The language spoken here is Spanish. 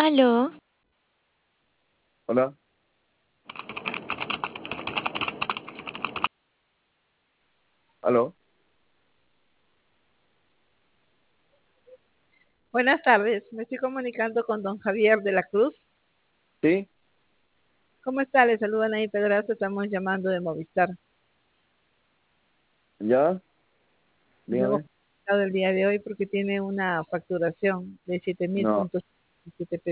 Aló, Hola, aló, Buenas tardes, me estoy comunicando con don Javier de la Cruz. sí, ¿Cómo está? Le saludan ahí Pedraza, estamos llamando de Movistar. ya, Nos hemos dígame. comunicado el día de hoy porque tiene una facturación de 7.000 No, puntos.